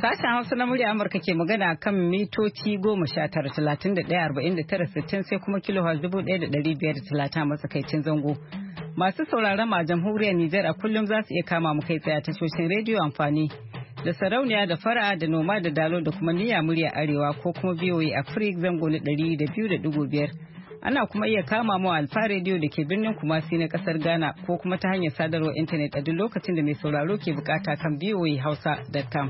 Sashen Hausa na murya Amurka ke magana kan mitoci 19,31,49,60 sai kuma kilohaz 1,530 matsakaicin zango. Masu sauraron ma jamhuriyar Nijar a kullum za su iya kama mu kai tsaye a tashoshin rediyo amfani da sarauniya da fara da noma da dalo da kuma niyya murya arewa ko kuma VOA Africa zango na 200.5. Ana kuma iya kama mu Alfa Radio da ke birnin Kumasi na kasar Ghana ko kuma ta hanyar sadarwar intanet a duk lokacin da mai sauraro ke bukata kan voahausa.com.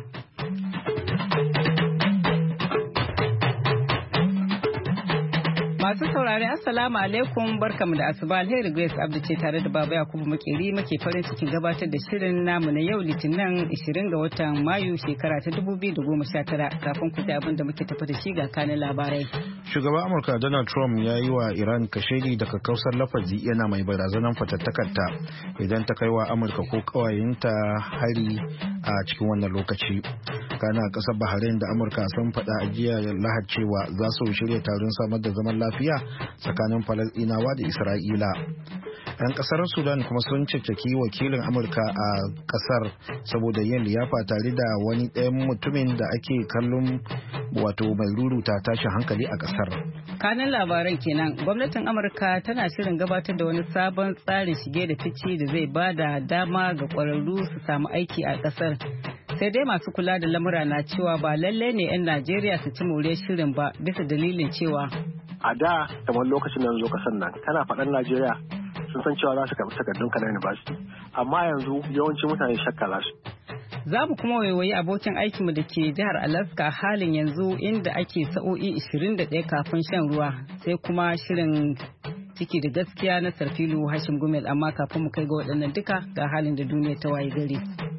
Masu saurari assalamu alaikum barkamu da asuba alheri Grace Abdu ce tare da Baba Yakubu Makeri muke farin cikin gabatar da shirin namu na yau Litinin 20 ga watan Mayu shekara ta 2019 kafin ku ji abin da muke tafi da shi ga kanin labarai. Shugaban Amurka Donald Trump ya yi wa Iran kashedi daga kausar lafazi yana mai barazanar fatattakarta idan ta kai wa Amurka ko kawayenta hari a cikin wannan lokaci. Kana kasar Bahrain da Amurka sun faɗa a jiya Lahad cewa za su shirya taron samar da zaman lafiya tsakanin Falasɗinawa da Isra'ila. 'Yan kasar Sudan kuma sun caccaki wakilin Amurka a kasar saboda yin liyafa tare da wani ɗayan mutumin da ake kallon wato mai ruruta tashin hankali a kasar. Kanin labaran kenan gwamnatin Amurka tana shirin gabatar da wani sabon tsarin shige da fice da zai ba da dama ga ƙwararru su samu aiki a kasar. Sai dai masu kula da lamura na cewa ba lalle ne 'yan Najeriya su ci more shirin ba bisa dalilin cewa a da kamar lokacin da zo kasar nan kana faɗan Najeriya sun san cewa za su karɓi takardun ka na university amma yanzu yawancin mutane shakka za su. Za mu kuma waiwayi abokin aikinmu da ke jihar Alaska halin yanzu inda ake sa'o'i 21 kafin shan ruwa sai kuma shirin ciki da gaskiya na Sarfilu Hashim Gumel amma kafin mu kai ga waɗannan duka ga halin da duniya ta waye gari.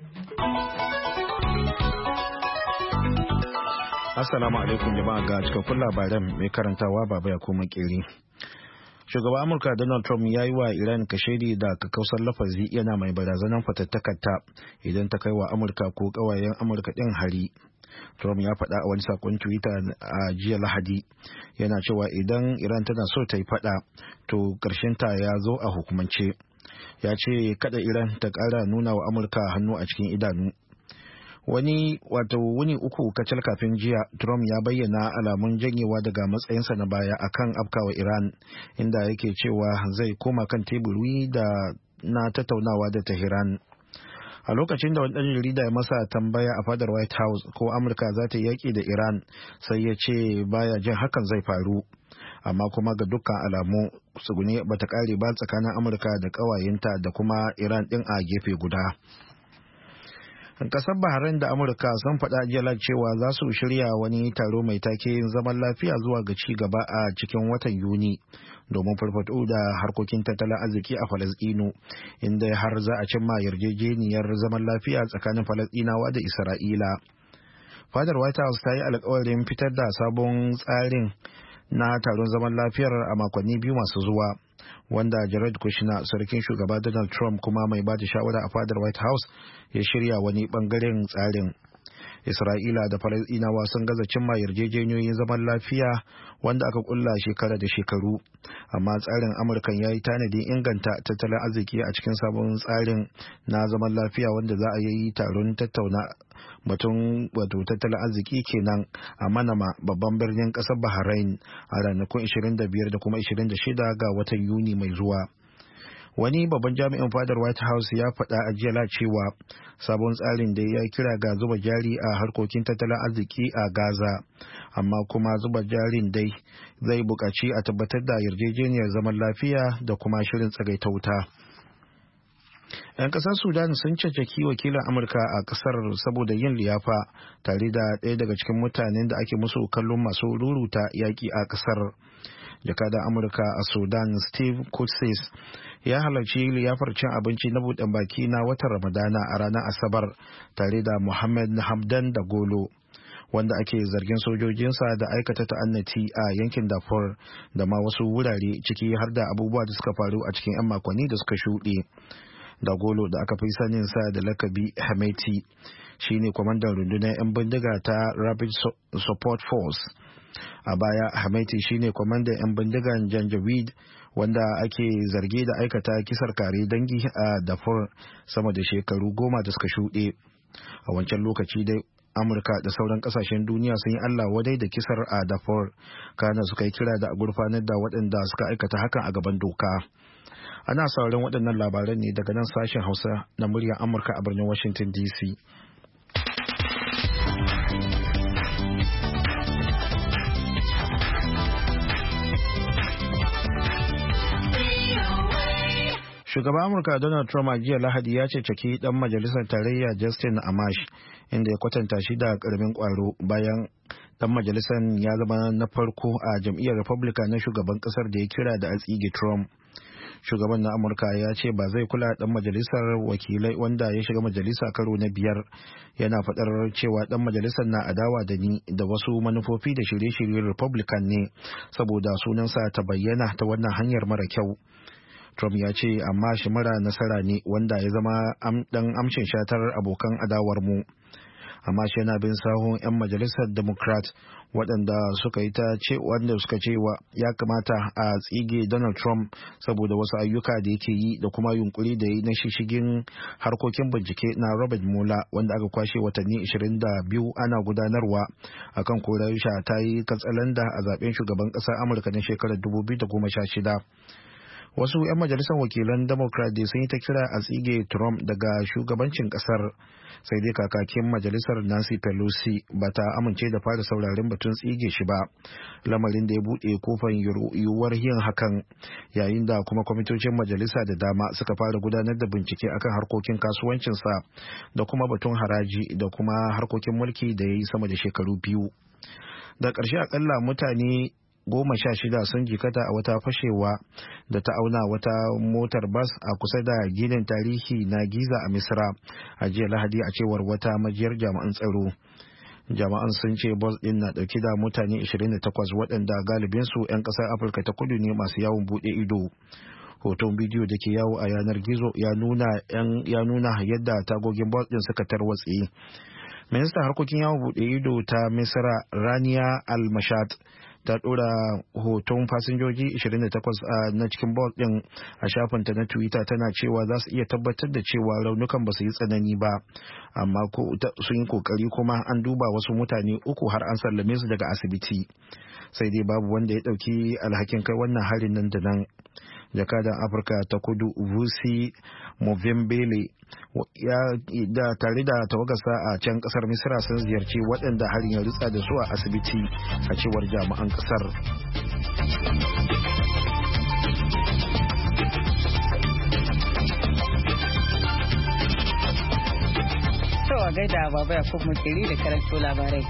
Assalamu alaikum jama'a ga cikakkun labaran mai karantawa Baba Yakubu Makeri. Shugaban Amurka Donald Trump ya yi wa Iran kashedi da kakkausar lafazi yana mai barazanar fatattakarta idan ta kai wa Amurka ko kawayen Amurka ɗin hari. Trump ya faɗa a wani sakon Twitter a jiya Lahadi yana cewa idan Iran tana so ta yi faɗa to ta ya zo a hukumance. Ya ce kada Iran ta ƙara nuna wa Amurka hannu a cikin idanu. Wuni uku kacal kafin jiya Trump ya bayyana alamun janyewa daga matsayinsa na baya akan afkawa Iran inda yake cewa zai koma kan teburi na tattaunawa da Tehran. A lokacin da wani ɗan jarida ya masa tambaya a fadar White House ko Amurka za ta yaƙi da Iran sai ya ce baya jin hakan zai faru. Amma kuma ga dukkan alamu tsugune bata ƙare ba tsakanin Amurka da ƙawayenta da kuma Iran ɗin a gefe guda. Kasar Bahrain da Amurka sun faɗa jiya cewa za su shirya wani taro mai take zaman lafiya zuwa ga ci gaba a cikin watan Yuni domin farfaɗo da harkokin tattalin arziki a Falasɗinu inda har za a cimma yarjejeniyar zaman lafiya tsakanin Falasɗinawa da Isra'ila. Fadar White House ta yi alkawarin fitar da sabon tsarin na taron zaman lafiyar a makonni biyu masu zuwa. Wanda Jared Kushner sarkin shugaba Donald Trump kuma mai ba da shawara a fadar White House ya shirya wani bangaren tsarin. Isra'ila da Falasɗinawa sun gaza cimma yarjejeniyoyin zaman lafiya wanda aka kulla shekara da shekaru. Amma tsarin Amurkan ya yi tanadin inganta tattalin arziki a cikin sabon tsarin na zaman lafiya wanda za a yi taron tattauna batun wato tattalin arziki kenan a Manama babban birnin kasar Bahrain a ranakun 25 da kuma 26 ga watan Yuni mai zuwa. Wani babban jami'in fadar White House ya faɗa a jiya cewa sabon tsarin da ya kira ga zuba jari a harkokin tattalin arziki a Gaza, amma kuma zuba jarin dai zai buƙaci a tabbatar da yarjejeniyar zaman lafiya da kuma shirin tsagaita wuta. 'Yan ƙasar Sudan sun caccaki wakilin Amurka a ƙasar saboda yin liyafa tare da ɗaya daga cikin mutanen da ake musu kallon masu ruruta yaƙi a ƙasar. Jakadan Amurka a Sudan Steve Kutsis ya halarci liyafar cin abinci na buɗe baki na watan Ramadana a ranar Asabar tare da Mohammed Hamdan da Golo, wanda ake zargin sojojinsa da aikata ta'annati a yankin Darfur da ma wasu wurare ciki har da abubuwa da suka faru a cikin 'yan makonni da suka shuɗe. Dagolo da aka fi sanin sa da lakabi Hameti shine kwamandan rundunar 'yan bindiga ta Rapid Support Force. A baya Hameti shine kwamandan 'yan bindigan Janjaweed wanda ake zarge da aikata kisar kare dangi a Darfur sama da shekaru 10 da suka shuɗe. A wancan lokaci dai Amurka da sauran kasashen duniya sun yi Allah wadai da kisar a Darfur, kana suka yi kira da a gurfanar da waɗanda suka aikata hakan a gaban doka. Ana sauraron waɗannan labaran ne daga nan sashen Hausa na muryar Amurka a birnin Washington DC. Shugaban Amurka Donald Trump a jiya Lahadi ya ceceki dan majalisar tarayya Justin Amash, inda ya kwatanta shi da karamin kwaro bayan dan majalisar ya zama na farko a jam'iyyar Republican na shugaban kasar da ya kira da a tsige Trump. Shugaban na Amurka ya ce ba zai kula dan majalisar wakilai wanda ya shiga majalisa karo na 5, yana faɗar cewa dan majalisar na adawa da ni da wasu manufofi da shirye-shiryen Republican ne saboda sunansa ta bayyana ta wannan hanyar mara kyau. Trump ya ce amma shi mara nasara ne wanda ya zama dan amshin shatar abokan adawar mu. Amma shi yana bin sahun 'yan majalisar Democrat waɗanda suka ce ya kamata a tsige Donald Trump saboda wasu ayyuka da yake yi da kuma yunkuri da yi na shishigin harkokin bincike na Robert Mueller wanda aka kwashe watanni 22 ana gudanarwa akan korar sha ta yi katsalanda a zaben shugaban ƙasar Amurka na shekarar 2016. Wasu 'yan majalisar wakilan Democrat sun yi ta kira a tsige Trump daga shugabancin kasar, sai dai kakakin majalisar Nancy Pelosi ba ta amince da fara sauraren batun tsige shi ba, lamarin da ya buɗe kofar yiwuwar yin hakan, yayin da kuma kwamitocin majalisa da dama suka fara gudanar da bincike akan harkokin kasuwancinsa da kuma batun haraji da kuma harkokin mulki da ya yi sama da shekaru 2. Da ƙarshe akalla mutane 16 sun jikata a wata fashewa da ta auna wata motar bas a kusa da ginin tarihi na Giza a Misra a jiya Lahadi, a cewar wata majiyar jami'an tsaro. Jama'an sun ce bas din na dauke da mutane 28 waɗanda galibinsu 'yan ƙasar Afirka ta Kudu ne masu yawon buɗe ido. Hoton bidiyo da ke yawo a yanar gizo ya nuna yadda tagogin bas din suka tarwatse. Ministan harkokin yawon buɗe ido ta Misra Rania Al-Mashat ta dora hoton fasinjoji 28 na cikin bus din a shafinta na Twitter, tana cewa za su iya tabbatar da cewa raunukan ba su yi tsanani ba, amma sun yi kokari kuma an duba wasu mutane 3 har an sallame su daga asibiti, sai dai babu wanda ya dauki alhakin kai wannan harin nan da nan. Jakadan Afirka ta Kudu Vusi Movembele da tare da tawagarsa a can kasar Misra sun ziyarci waɗanda harin ya ritsa da su a asibiti, a cewar jami'an kasar. A gaida Baba Yakubu Makeri da karanto labarai.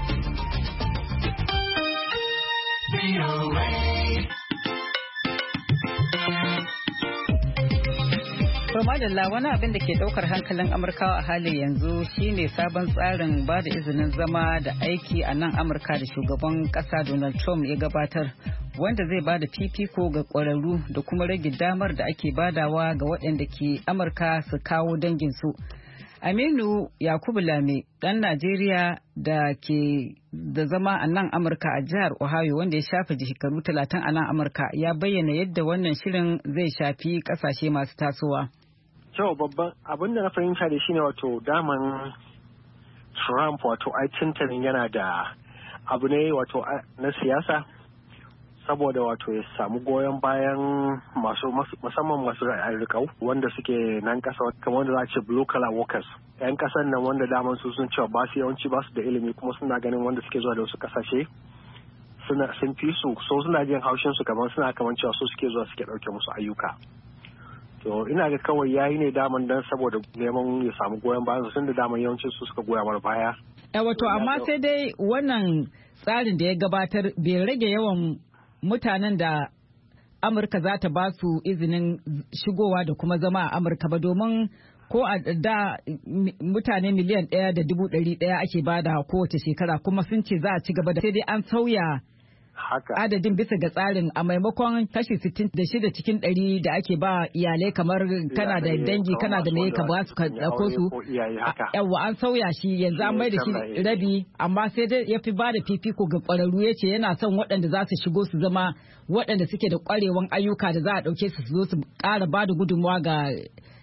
To madalla, wani abin da ke daukar hankalin Amurkawa a halin yanzu shine sabon tsarin ba da izinin zama da aiki a nan Amurka da shugaban kasa Donald Trump ya gabatar, wanda zai ba da fifiko ga kwararru da kuma rage damar da ake badawa ga waɗanda ke Amurka su kawo danginsu. Aminu Yakubu Lame, ɗan Najeriya da ke da zama a nan Amurka a jihar Ohio, wanda ya shafe shekaru 30 a nan Amurka, ya bayyana yadda wannan shirin zai shafi ƙasashe masu tasowa. Kyau, babban abin da na fahimta da shi ne wato daman Trump wato aikintanin yana da abu ne wato na siyasa, saboda wato ya samu goyon bayan musamman masu rikau wanda suke nan kasa, kamar wanda za a ce blue collar workers, yan kasan nan wanda daman su sun cewa ba su yawanci ba su da ilimi, kuma suna ganin wanda suke zuwa da wasu kasashe sun fi su, so suna jin haushin su kamar cewa su suke zuwa suke dauke musu ayyuka. To ina ga kawai yayi ne daman dan saboda neman ya samu goyon bayan sun da daman yawancin su suka goya mar baya. Wato amma sai dai wannan tsarin da ya gabatar bai rage yawan mutanen da Amurka za ta ba su izinin shigowa da kuma zama a Amurka ba, domin ko a da mutane 1,100,100 ake bada kowace shekara, kuma sun ce za a ci gaba da, sai dai an sauya adadin bisa ga tsarin, a maimakon kashi 66 cikin 100 da ake ba iyalai, kamar kana da dangi kana da mai ka ba su ka dauko su, yawa an sauya shi yanzu an mai da shi rabi, amma sai dai ya fi ba da fifiko ga kwararru. Ya ce yana son waɗanda za su shigo su zama waɗanda suke da kwarewan ayyuka da za a ɗauke su zo su ƙara ba da gudunmawa ga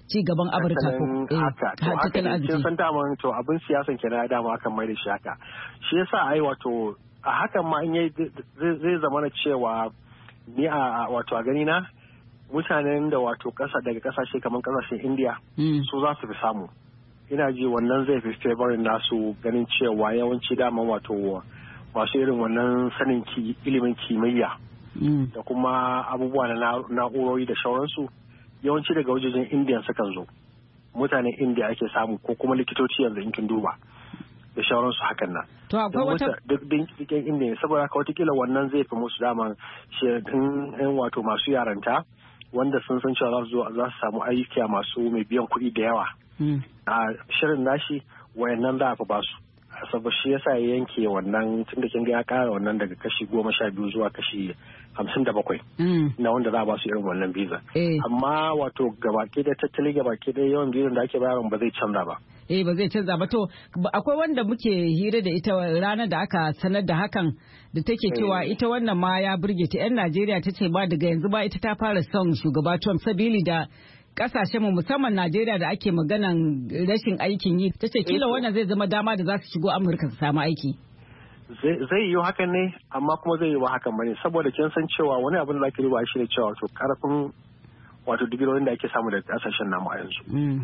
ci gaban Amurka ko tattalin arziki. Kin san daman to abin siyasan kenan dama akan mai da shi haka. Shi yasa ai wato a hakan ma in zai zama na cewa ni wato a gani na mutanen da wato daga kasashe kamar kasashen India su za su fi samu. Ina ji wannan zai fi favorin nasu ganin cewa yawanci daman wato masu irin wannan sanin ilimin kimiyya da kuma abubuwa na na'urori da sauransu yawanci daga wajejen India sukan zo. Mutanen India ake samu ko kuma likitoci yanzu in kin duba da sauransu hakan nan. To akwai wata duk dinkin India saboda haka watakila wannan zai fi musu dama in wato masu yaranta wanda sun san cewa za su samu ayyuka masu mai biyan kuɗi da yawa. A shirin nashi wayannan za a fi basu. Saboda shi yasa ya yanke wannan tun da kin ga ya kara wannan daga kashi 12 zuwa kashi 57 na wanda za a basu irin wannan visa. Amma wato gabaki da tattali gabaki da yawan visa da ake bayarwa ba zai canza ba. Ba zai canza ba. To akwai wanda muke hira da ita ranar da aka sanar da hakan da take cewa ita wannan ma ya burge ta 'yan Najeriya ta ce ba daga yanzu ba ita ta fara son shugaba Trump sabili da kasashen mu musamman Najeriya da ake maganan rashin aikin yi ta ce kila wannan zai zama dama da za su shigo Amurka su samu aiki. Zai yi hakan ne amma kuma zai yi wa hakan bane saboda kin san cewa wani abin da ake riba shi ne cewa wato karfin wato digirorin da ake samu daga kasashen namu a yanzu.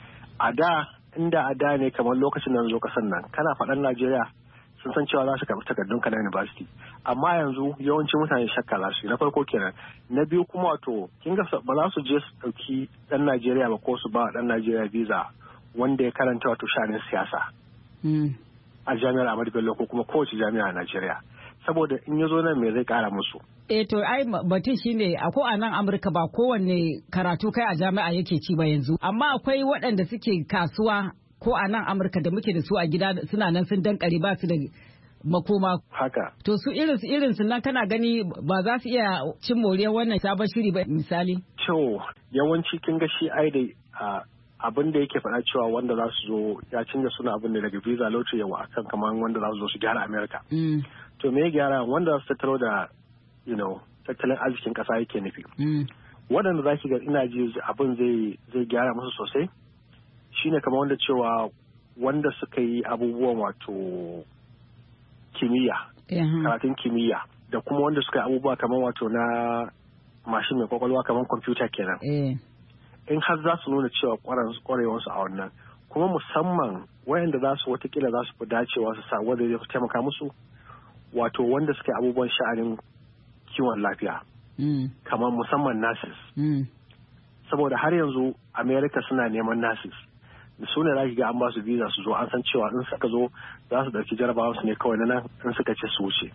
A da ne kamar lokacin da zo kasan nan kana faɗan Najeriya sun san cewa za su karɓi takardun ka na university amma yanzu yawancin mutane shakka za su yi na farko kenan na biyu kuma wato kin ga ba za su je su ɗauki ɗan Najeriya ba ko su ba ɗan Najeriya visa wanda ya karanta wato sha'anin siyasa a jami'ar Ahmadu Bello ko kuma kowace jami'a a Najeriya saboda in ya zo nan me zai kara musu. To ai batun shine ko a nan Amurka ba kowanne karatu kai a jami'a yake ci ba yanzu amma akwai waɗanda suke kasuwa ko a nan Amurka da muke da su a gida suna nan sun dankare ba su da makoma. Haka. To su irin su nan kana gani ba za su iya cin moriyar wannan sabon shiri ba misali? To yawanci kin ga shi ai da abin da yake faɗa cewa wanda za su zo ya canza suna abin da daga visa lottery yawa akan kamar wanda za su zo su gyara Amerika. To me ya gyara wanda za su tattaro da tattalin arzikin ƙasa yake nufi. Waɗanda za ki ga ina ji abin zai gyara musu sosai shine kamar wanda cewa wanda suka yi abubuwan wato kimiyya, karatun kimiyya da kuma wanda suka yi abubuwa kamar wato na mashin mai kwakwalwa kamar kwamfuta kenan. In har za su nuna cewa kwarewarsu a wannan kuma musamman wayanda za su watakila za su fi dacewa su sa wanda zai taimaka musu wato wanda suka yi abubuwan sha'anin kiwon lafiya kamar musamman nurses. Saboda har yanzu America suna neman nurses. Su ne za ki ga an ba su visa su zo an san cewa in suka zo za su ɗauki jarabawa su ne kawai na nan in suka ce su wuce.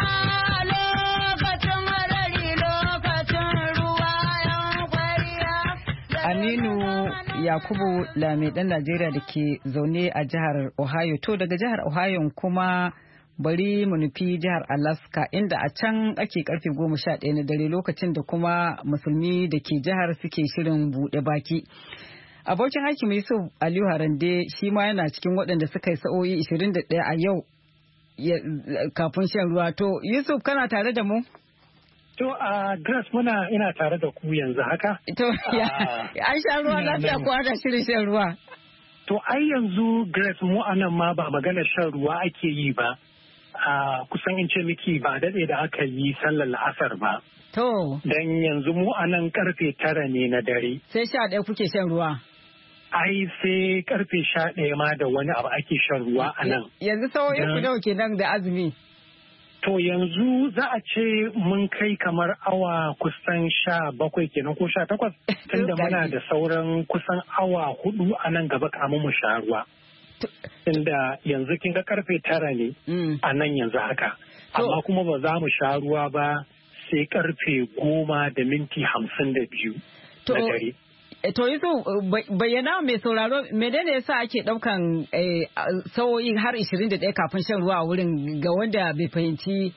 Aminu Yakubu Lame ɗan Najeriya da ke zaune a jihar Ohio. To daga jihar Ohio kuma bari mu nufi jihar Alaska inda a can ake karfe 11 na dare lokacin da kuma musulmi da ke jihar suke shirin buɗe baki. Abokin hakim Yusuf Aliyu Harande shi ma yana cikin waɗanda suka yi sa'o'i 21 a yau kafin shan ruwa. To Yusuf kana tare da mu? To Grace ina tare da ku yanzu haka. To an sha ruwa lafiya ko ana shirin shan ruwa? To ai yanzu Grace mu anan ma ba magana shan ruwa ake yi ba. Kusan in ce miki ba daɗe da aka yi sallar la'asar ba. To. Dan yanzu mu anan karfe 9 ne na dare. Sai 11 kuke shan ruwa? Ai sai karfe 11 ma da wani abu ake shan ruwa a nan. Yanzu sauyin ku nawa kenan da azumi? To yanzu za a ce mun kai kamar awa kusan 17 kenan ko 18 tunda muna da sauran kusan awa 4 a nan gaba kamun mu sha ruwa. Tunda yanzu kin ga karfe 9 ne a nan yanzu haka. Amma kuma ba za mu sha ruwa ba sai karfe 10:52 na dare. To Yusuf bayyana mai sauraro menene yasa ake daukan sa'o'i har 21 kafin shan ruwa a wurin ga wanda bai fahimci.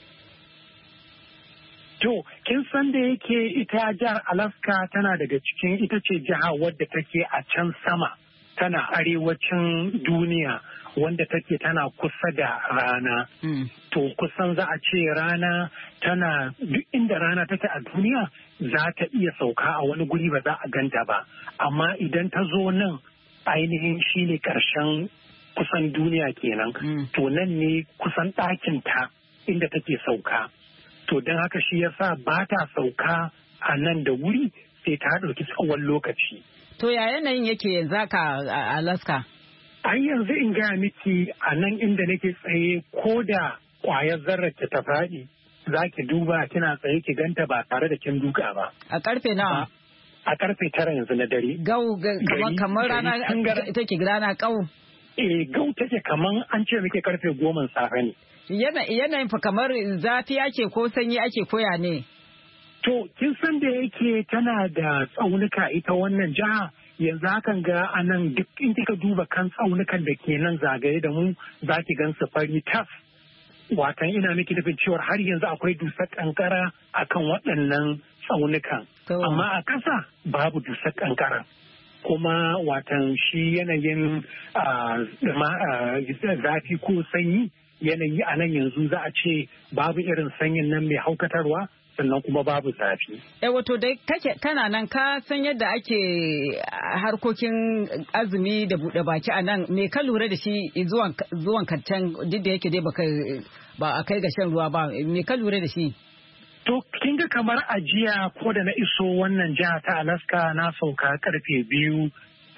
To kin san da yake ita jihar Alaska tana daga cikin ita ce jiha wadda take a can sama tana arewacin duniya wanda take tana kusa da rana. To kusan za a ce rana tana duk inda rana take a duniya za ta iya sauka a wani guri ba za a ganta ba. Amma idan ta zo nan ainihin shi ne ƙarshen kusan duniya kenan. To nan ne kusan ɗakin ta inda take sauka. To don haka shi yasa ba ta sauka a nan da wuri sai ta ɗauki tsawon lokaci. To ya yanayin yake yanzu haka a Alaska? Ai yanzu in gaya miki a nan inda nake tsaye ko da ƙwayar zarar ta faɗi za ki duba kina tsaye ki ganta ba tare da kin duka ba. A karfe nawa? A karfe 9 yanzu na dare. Kamar rana take rana kau. Gau take kamar an ce muke karfe 10 safe ne. Yanayin fa kamar zafi ake ko sanyi ake koya ne? To, kin san da yake tana da tsaunuka ita wannan jiha yanzu hakan ga anan duk in kika duba kan tsaunukan da ke nan zagaye da mu za ki gan su fari tas. Watan ina miki nufin cewar har yanzu akwai dusar kankara akan waɗannan tsaunukan. Amma a ƙasa babu dusar kankara. Kuma watan shi yanayin zafi ko sanyi yanayi a nan yanzu za a ce babu irin sanyin nan mai haukatarwa sannan kuma babu zafi. Wato dai kana nan ka san yadda ake harkokin azumi da buɗe baki a nan me ka lura da shi zuwan kancan duk da yake dai ba a kai ga shan ruwa ba me ka lura da shi? To kin ga kamar ajiya ko da na iso wannan jiha ta Alaska na sauka karfe 2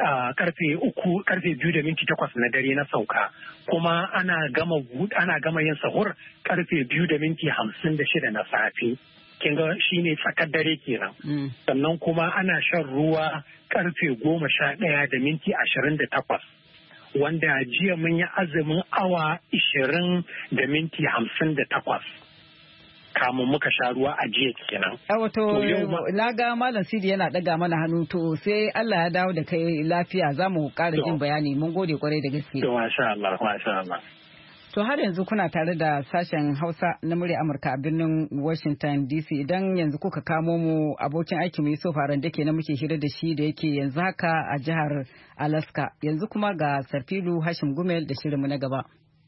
da minti 8 na dare na sauka kuma ana gama yin sahur karfe 2 da minti 56 na safe kin ga shine tsakar dare kenan sannan kuma ana shan ruwa karfe 11 da minti 28 wanda jiya mun yi azumin awa 20 da minti 58 kamun muka sha ruwa a jiya kenan. Wato na ga Malam Sidi yana daga mana hannu to sai Allah ya dawo da kai lafiya za mu ƙara jin bayani mun gode kwarai da gaske. To masha Allah. To har yanzu kuna tare da sashen Hausa na murya Amurka a birnin Washington DC idan yanzu kuka kamo mu abokin aikin mu Yusuf Haran dake na muke hira da shi da yake yanzu haka a jihar Alaska yanzu kuma ga Sarfilu Hashim Gumel da shirinmu na gaba.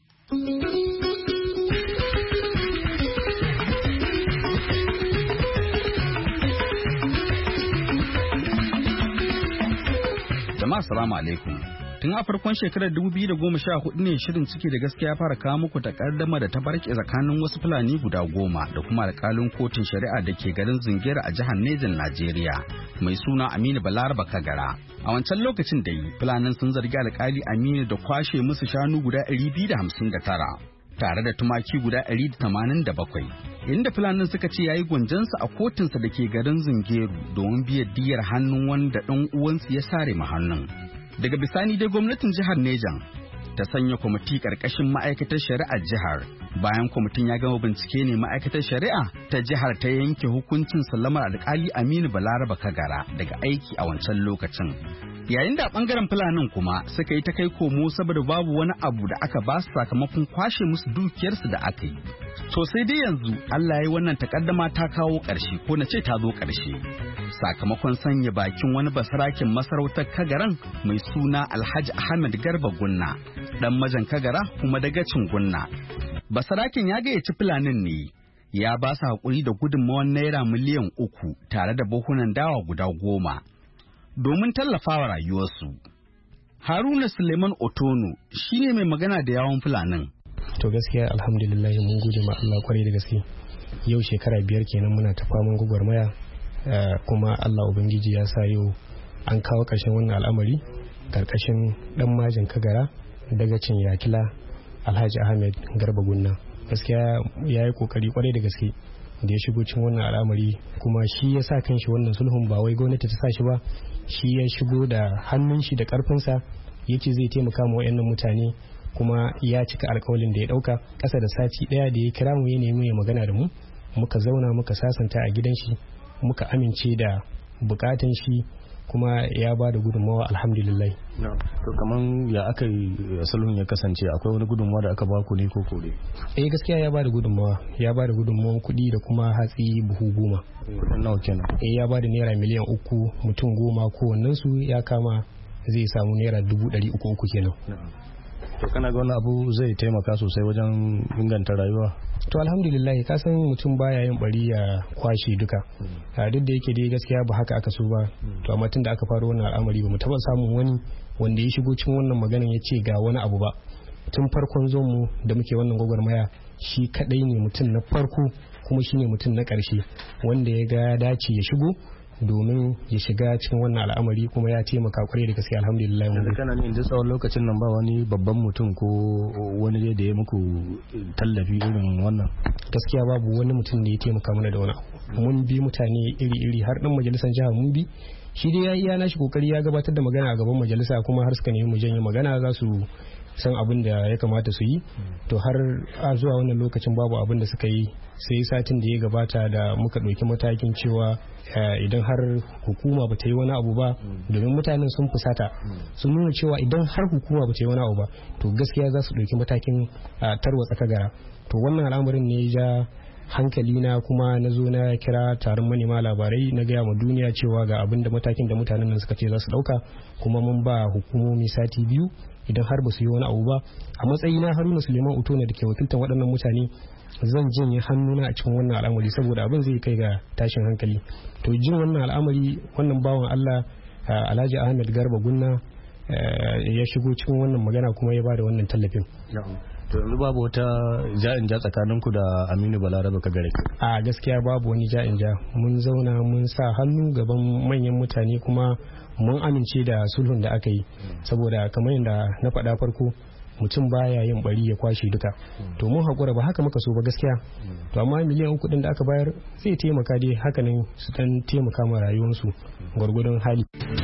Jama'a salamu alaikum. Tun a farkon shekarar 2014 ne shirin ciki da gaskiya fara kawo muku takaddama da ta barke tsakanin wasu Fulani guda 10 da kuma alƙalin kotun shari'a da ke garin Zingera a jihar Nejan Najeriya mai suna Aminu Balaraba Kagara. A wancan lokacin da Fulanin sun zargi alƙali Aminu da kwashe musu shanu guda 259 tare da tumaki guda 187 inda Fulanin suka ce yayi gwanjansa a kotunsa da ke garin Zingeru domin biyan diyar hannun wanda ɗan uwansu ya sare ma hannun. Daga bisani dai gwamnatin jihar Nejan ta sanya kwamiti ƙarƙashin ma'aikatar shari'ar jihar. Bayan kwamitin ya gama bincike ne ma'aikatar shari'a ta jihar ta yanke hukuncin sallamar alƙali Aminu Balaraba Kagara daga aiki a wancan lokacin. Yayin da bangaren Fulanin kuma suka yi ta kai komo saboda babu wani abu da aka ba su sakamakon kwashe musu dukiyarsu da aka yi. To sai dai yanzu Allah ya yi wannan takaddama ta kawo ƙarshe ko na ce ta zo ƙarshe. Sakamakon sanya bakin wani basarakin masarautar Kagaran mai suna Alhaji Ahmed Garba Gunna, dan majan Kagara kuma dagacin Gunna. Basarakin ya gayyaci Fulanin ne, ya ba su haƙuri da gudunmawar naira miliyan 3 tare da buhunan dawa guda 10 domin tallafawa rayuwarsu. Haruna Suleiman Otono shine mai magana da yawon Fulanin. To gaskiya alhamdulillah mun gode ma Allah kwarai da gaske. Yau shekara 5 kenan muna ta faman gwagwarmaya kuma Allah Ubangiji ya sa yau an kawo ƙarshen wannan al'amari karkashin dan majin Kagara dagacin Yakila Alhaji Ahmed Garba Gunna. Gaskiya ya yi kokari kwarai da gaske da ya shigo cikin wannan al'amari kuma shi ya sa kanshi wannan sulhun ba wai gwamnati ta sa shi ba, shi ya shigo da hannun shi da karfinsa yace zai taimaka ma wayannan mutane kuma ya cika alƙawarin da ya dauka. Ƙasa da sati daya da ya kira mu ya nemi ya magana da mu, muka zauna muka sasanta a gidan shi, muka amince da bukatun shi kuma ya ba da gudunmawa alhamdulillah. To kaman ya aka yi sulhun ya kasance, akwai wani gudunmawa da aka ba ku ne ko kore? Gaskiya ya ba da gudunmawa, gudunmawan kuɗi da kuma hatsi buhu 10. Kudin nawa kenan? Ya ba da naira miliyan 3 mutum 10 kowannen su ya kama zai samu naira 300,000 kenan. to kana ga wannan abu zai taimaka sosai wajen inganta rayuwa? To alhamdulillah ka san mutum baya yin bari ya kwashe duka, duk da yake dai gaskiya ba haka aka so ba, to amma tun da aka fara wannan al'amari ba mu taba samun wani wanda ya shigo cikin wannan maganan ya ce ga wani abu ba. Tun farkon zon mu da muke wannan gwagwarmaya shi kadai ne mutum na farko kuma shine mutum na karshe wanda ya ga dace ya shigo domin ya shiga cikin wannan al'amari kuma ya taimaka kwarai da gaske alhamdulillah. Yanzu kana ne inda tsawon lokacin nan ba wani babban mutum ko wani da ya muku tallafi irin wannan? Gaskiya babu wani mutum da ya taimaka mana da wani abu. Mun bi mutane iri-iri har dan majalisar jiha mun bi, shi dai ya iya nashi kokari ya gabatar da magana a gaban majalisa kuma har suka nemi mu janye magana za su san abin da ya kamata su yi. To har a zuwa wannan lokacin babu abin da suka yi, sai satin da ya gabata da muka ɗauki matakin cewa idan har hukuma ba ta yi wani abu ba, domin mutanen sun fusata sun nuna cewa idan har hukuma ba ta yi wani abu ba to gaskiya za su ɗauki matakin tarwatsa kagara. To wannan al'amarin ne ya ja hankali na kuma na zo na kira taron manema labarai na gaya ma duniya cewa ga abin da matakin da mutanen nan suka ce za su ɗauka, kuma mun ba hukumomi sati 2 idan har ba su yi wani abu ba. A matsayina Haruna Suleiman Utona da ke wakiltar waɗannan mutane zan janye hannuna a cikin wannan al'amari saboda abin zai kai ga tashin hankali. To jin wannan al'amari wannan bawan Allah Alhaji Ahmed Garba Gunna ya shigo cikin wannan magana kuma ya bada wannan tallafin. To yanzu babu wata ja'in ja tsakaninku da Aminu Balarabe Kagare? A gaskiya babu wani ja'in ja, mun zauna mun sa hannu gaban manyan mutane kuma mun amince da sulhun da aka yi, saboda kamar yadda na faɗa farko mutum baya yin bari ya kwashe duka. To mun haƙura ba haka muka so ba gaskiya, to amma miliyan 3 da aka bayar zai taimaka dai hakanan su dan taimaka ma rayuwarsu gwargwadon hali.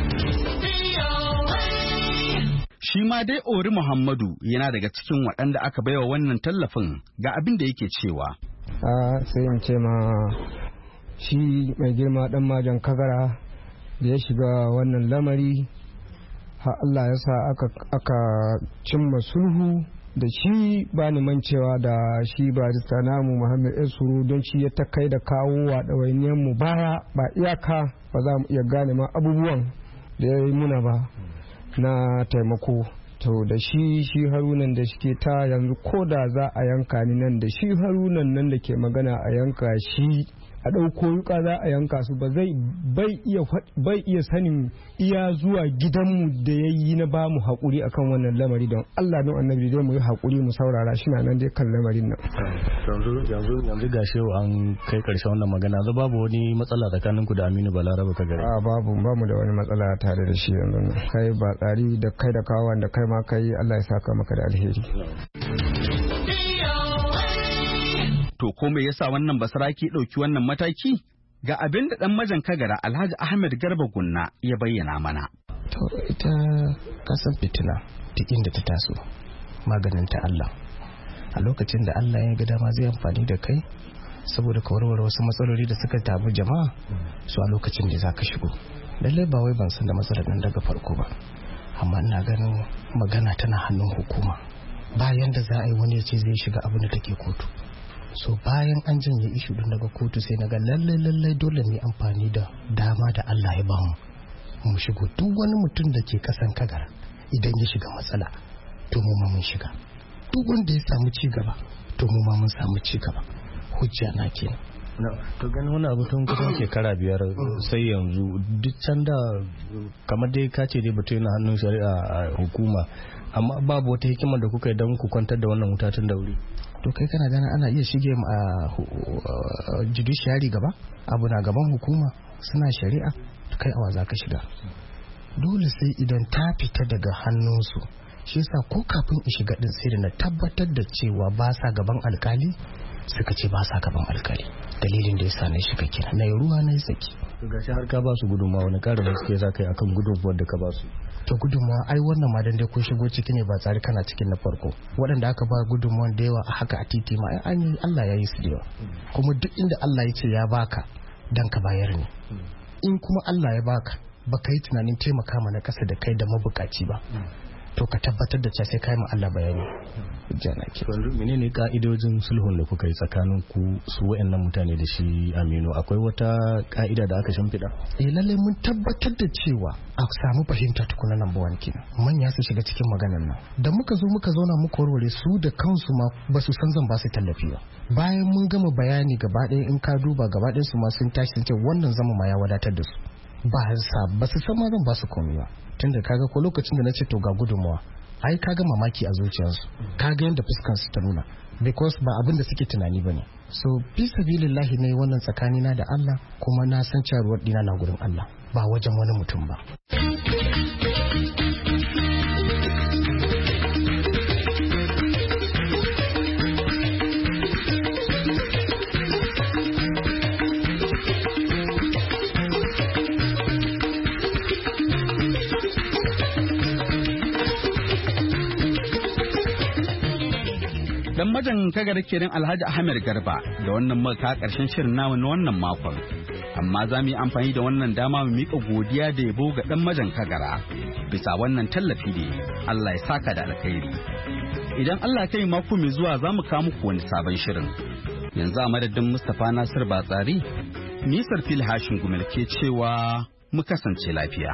Shi ma dai Ori Muhammadu yana daga cikin waɗanda aka baiwa wannan tallafin, ga abin da yake cewa. Sai in ce ma shi mai girma dan majan Kagara da ya shiga wannan lamari, ha Allah ya sa aka cimma sulhu da shi, ba ni mancewa da shi barista namu Muhammad Esuru, don shi ya ta kai da kawo wa ɗawainiyar mu baya ba iyaka, ba za mu iya gane ma abubuwan da ya yi muna ba na taimako. To da shi Harunan da shike ta yanzu ko da za a yanka ni nan da shi Harunan nan da ke magana a yanka shi a ɗauko yuka za a yanka su, ba zai bai iya sanin iya zuwa gidanmu da ya yi na ba mu haƙuri akan wannan lamari. Don Allah don annabi dai mu yi haƙuri mu saurara, shi na nan dai kan lamarin nan. Yanzu ga shehu an kai ƙarshen wannan magana, yanzu babu wani matsala tsakaninku da Aminu Balarabe Kagare? Ba mu da wani matsala tare da shi yanzu. Kai ba tsari da kai da kawan da kai ma kai, Allah ya saka maka da alheri. To ko me yasa wannan basaraki ɗauki wannan mataki? Ga abin da ɗan majan Kagara Alhaji Ahmed Garba Gunna ya bayyana mana. To ita kasan fitina duk inda ta taso maganin ta Allah. A lokacin da Allah ya ga dama zai amfani da kai saboda ka warware wasu matsaloli da suka tabu jama'a, su a lokacin da za ka shigo. Lallai ba wai ban san da matsalar nan daga farko ba, amma ina ganin magana tana hannun hukuma. Bayan da za a yi wani ya ce zai shiga abin da take kotu. So bayan an janye ishu din daga kotu sai na ga lallai dole mu amfani da dama da Allah ya bamu mu shigo. Duk wani mutum da ke kasan Kagara idan ya shiga matsala to mu ma mun shiga, duk wanda ya samu ci gaba to mu ma mun samu ci gaba. Hujja na kenan. To ganin wani abu tun kusan shekara 5 sai yanzu duk can da kamar dai kace dai batu yana hannun shari'a a hukuma, amma babu wata hikima da kuka yi don ku kwantar da wannan wuta tun da wuri. To kai kana gana ana iya shige a judiciary gaba, abu na gaban hukuma suna shari'a, kai awa za ka shiga. Dole sai idan ta fita daga hannunsu, shi yasa ko kafin in shiga din sai da na tabbatar da cewa ba sa gaban alkali, suka ce ba sa gaban alkali. Dalilin da yasa na shiga kina na ruwa na saki. Gashi har ka ba su gudunmawa, wani karin da suke za ka yi akan gudunmawar da ka ba su? To gudunmawa ai wannan ma dan dai kun shigo ciki ne ba tsari kana cikin na farko. Waɗanda aka ba gudunmawar da yawa a haka a titi ma ai Allah ya yi su da yawa. Kuma duk inda Allah ya ce ya baka dan ka bayar ne. In kuma Allah ya baka yi tunanin taimaka mana kasa da kai da mabukaci ba, to ka tabbatar da cewa sai kai ma Allah bayani. Jana ke. Menene ka'idojin sulhun da kuka yi tsakanin ku su wayannan mutane da shi Aminu? Akwai wata ka'ida da aka shimfiɗa? Lalle mun tabbatar da cewa a samu fahimta tukuna number 1 kenan. Manya su shiga cikin maganar nan. Da muka zauna muka warware su da kansu ma ba su san zan ba su tallafi ba. Bayan mun gama bayani gaba ɗaya in ka duba gaba ɗaya su ma sun tashi sun ce wannan zama ma ya wadatar da su. Ba su san ma zan ba su komai ba. Tunda kaga ko lokacin da na ce to ga gudunmawa ai kaga mamaki a zuciyarsu, kaga yadda fuskar su ta nuna, because ba abin da suke tunani bane. So fi sabilillahi ne wannan tsakanina da Allah, kuma na san cewa ruwan dina na gurin Allah ba wajen wani mutum ba. Dan majan kagar kenan Alhaji Ahmed Garba da wannan muka karshen shirin namu na wannan makon. Amma za mu yi amfani da wannan dama mu miƙa godiya da yabo ga dan majan kagara bisa wannan tallafi ne. Allah ya saka da alkhairi. Idan Allah kai mako mai zuwa za mu kawo muku wani sabon shirin. Yanzu a madadin Mustapha Nasir Batsari, Nisar Fil Hashin Gumel ke cewa mu kasance lafiya.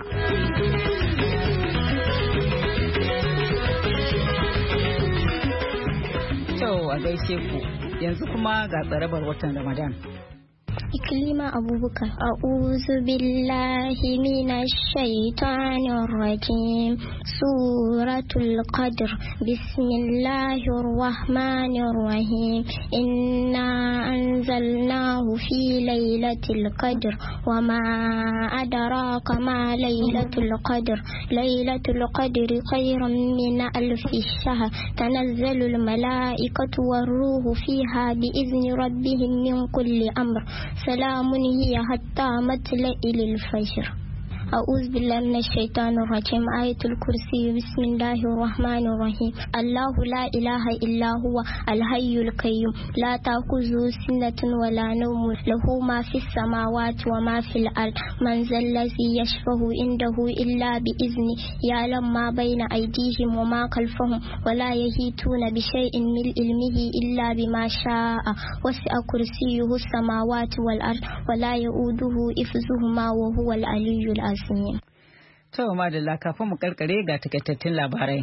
A gaishe ku yanzu kuma ga tsarabar watan Ramadan. Iklima Abubakar. A'udhu billahi minash shaitanir rajim. Suratul Qadr. Bismillahir rahmanir rahim. Inna anzalnahu fi lailatul qadr wa ma adraka ma lailatul qadr. Lailatul qadri khairum min alfi shahr. Tanazzalul malaikatu war-ruhu fiha bi izni rabbihim min kulli amr. سلام هي حتى مطلع الفجر. أعوذ بالله من الشيطان الرجيم. آية الكرسي. بسم الله الرحمن الرحيم. الله لا إله إلا هو الحي القيوم لا تأخذه سنة ولا نوم له ما في السماوات وما في الأرض. من ذا الذي يشفع عنده إلا بإذنه. يعلم ما بين أيديهم وما خلفهم ولا يحيطون بشيء من علمه إلا بما شاء. وسع كرسيه السماوات والأرض ولا يؤوده حفظهما وهو العلي العظيم. To madalla, kafin mu karkare ga takaitattun labarai.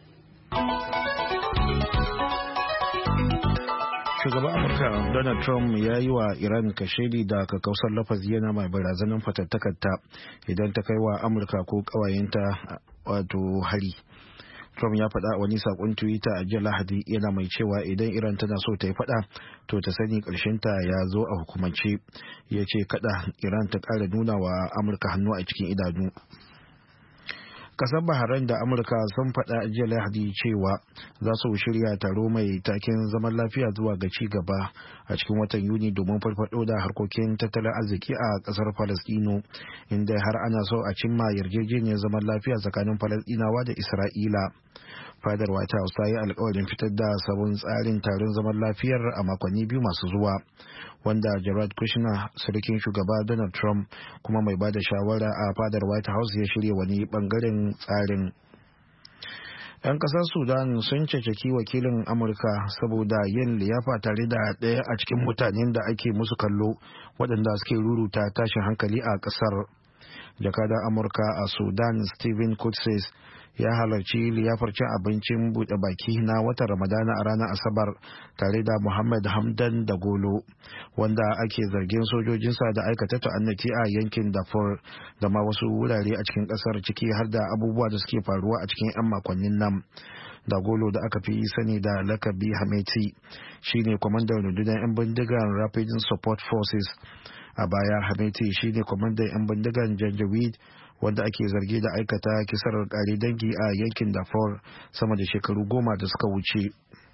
Shugaban Amurka Donald Trump ya yi wa Iran kashedi da kakkausar lafazi yana mai barazanar fatattakarta idan ta kai wa Amurka ko kawayenta wato hari. Trump ya faɗa wani saƙon Twitter a jiya Lahadi yana mai cewa idan Iran tana so ta yi faɗa to ta sani ta ya zo a hukumance. Ya ce kada Iran ta ƙara nuna wa Amurka hannu a cikin idanu. Kasar Bahrain da Amurka sun faɗa a jiya Lahadi cewa za su shirya taro mai taken zaman lafiya zuwa ga ci gaba a cikin watan Yuni domin farfaɗo da harkokin tattalin arziki a ƙasar Falastino, inda har ana so a cimma yarjejeniyar zaman lafiya tsakanin Falastinawa da Isra'ila. Fadar White House ta yi alkawarin fitar da sabon tsarin taron zaman lafiyar a makonni 2 masu zuwa, wanda Jared Kushner, sarkin shugaba Donald Trump kuma mai bada shawara a fadar White House, ya shirya wani bangaren tsarin. 'Yan kasar Sudan sun ceceki wakilin Amurka saboda yin liyafa tare da ɗaya a cikin mutanen da ake musu kallo waɗanda suke ruruta tashin hankali a ƙasar. Jakadan Amurka a Sudan, Stephen Kutses, ya halarci liyafar cin abincin buɗe baki na watan Ramadana a ranar Asabar tare da Muhammad Hamdan Dagolo, wanda ake zargin sojojinsa da aikata ta'annati a yankin Darfur da ma wasu wurare a cikin ƙasar, ciki har da abubuwa da suke faruwa a cikin 'yan makonnin nan. Dagolo, da aka fi sani da lakabi Hameti, shine kwamandan rundunar 'yan bindigar Rapid Support Forces. A baya, Hameti shine kwamandan 'yan bindigar Janjaweed, wanda ake zargi da aikata kisar kare dangi a yankin Darfur sama da shekaru 10 da suka wuce.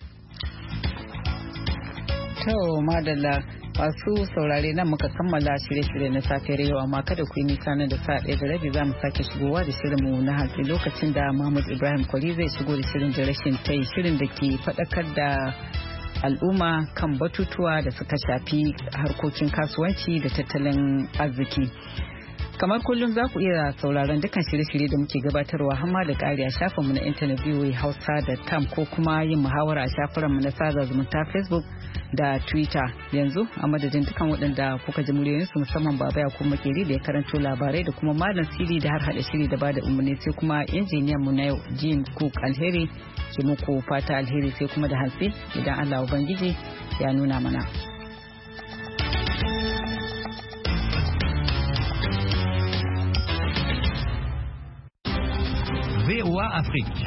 To madalla, masu saurare nan muka kammala shirye-shirye na safiyar yau, amma kada ku yi nisa nan da sa'a 1:30 za mu sake shigowa da shirinmu na hatsi lokacin da Mahmud Ibrahim Kwari zai shigo da shirin da rashin tai, shirin da ke faɗakar da al'umma kan batutuwa da suka shafi harkokin kasuwanci da tattalin arziki. Kamar kullum za ku iya sauraron dukkan shirye-shirye da muke gabatarwa hamma da ƙari a shafinmu na intanet voahausa.com ko kuma yin muhawara a shafinmu na sada zumunta Facebook da Twitter. Yanzu a madadin dukkan waɗanda kuka ji muryoyinsu musamman Baba ya kuma Makeri da ya karanto labarai da kuma Malam Siri da har hada shiri da bada umarni sai kuma injiniyan mu na yau Jean Cook Alheri ke muku fata alheri sai kuma da hantsi idan Allah Ubangiji ya nuna mana. VOA Afrique.